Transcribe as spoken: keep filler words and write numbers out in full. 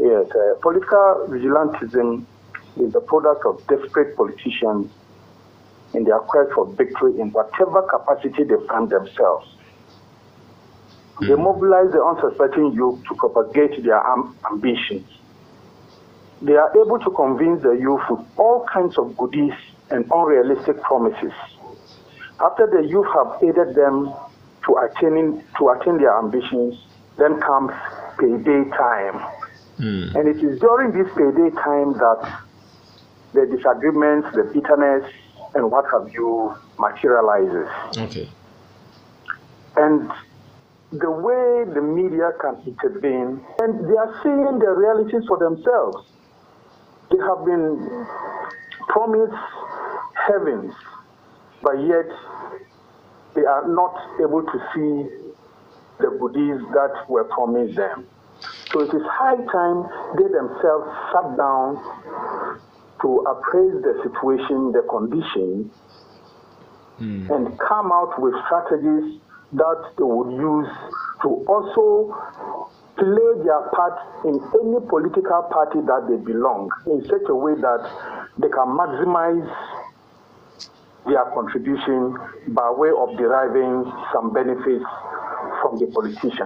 Yes, uh, political vigilantism is the product of desperate politicians in their quest for victory in whatever capacity they find themselves. Mm. They mobilize the unsuspecting youth to propagate their am ambitions. They are able to convince the youth with all kinds of goodies and unrealistic promises. After the youth have aided them to attaining to attain their ambitions, then comes payday time. Mm. And it is during this payday time that the disagreements, the bitterness, and what have you materializes. Okay. And the way the media can intervene, and they are seeing the realities for themselves. They have been promised heavens, but yet they are not able to see the goodies that were promised them. So it is high time they themselves sat down to appraise the situation, the condition, mm. and come out with strategies that they would use to also play their part in any political party that they belong in such a way that they can maximize their contribution by way of deriving some benefits from the politician.